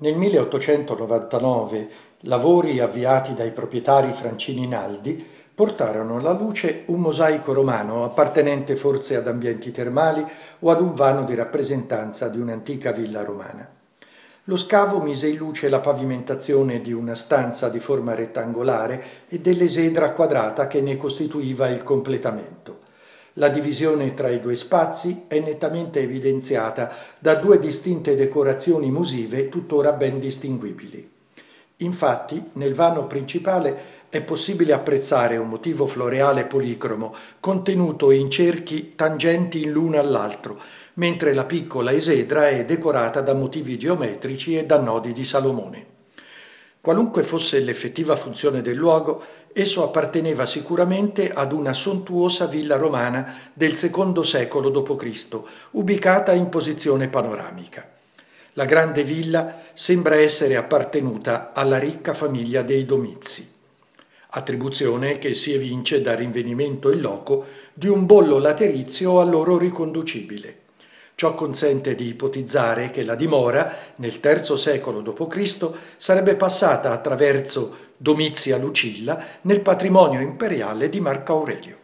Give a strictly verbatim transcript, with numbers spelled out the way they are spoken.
Nel milleottocentonovantanove lavori avviati dai proprietari Francini Naldi portarono alla luce un mosaico romano appartenente forse ad ambienti termali o ad un vano di rappresentanza di un'antica villa romana. Lo scavo mise in luce la pavimentazione di una stanza di forma rettangolare e dell'esedra quadrata che ne costituiva il completamento. La divisione tra i due spazi è nettamente evidenziata da due distinte decorazioni musive tuttora ben distinguibili. Infatti, nel vano principale è possibile apprezzare un motivo floreale policromo contenuto in cerchi tangenti l'uno all'altro, mentre la piccola esedra è decorata da motivi geometrici e da nodi di Salomone. Qualunque fosse l'effettiva funzione del luogo, esso apparteneva sicuramente ad una sontuosa villa romana del secondo secolo dopo Cristo, ubicata in posizione panoramica. La grande villa sembra essere appartenuta alla ricca famiglia dei Domizi, attribuzione che si evince dal rinvenimento in loco di un bollo laterizio a loro riconducibile. Ciò consente di ipotizzare che la dimora, nel terzo secolo dopo Cristo, sarebbe passata attraverso Domizia Lucilla nel patrimonio imperiale di Marco Aurelio.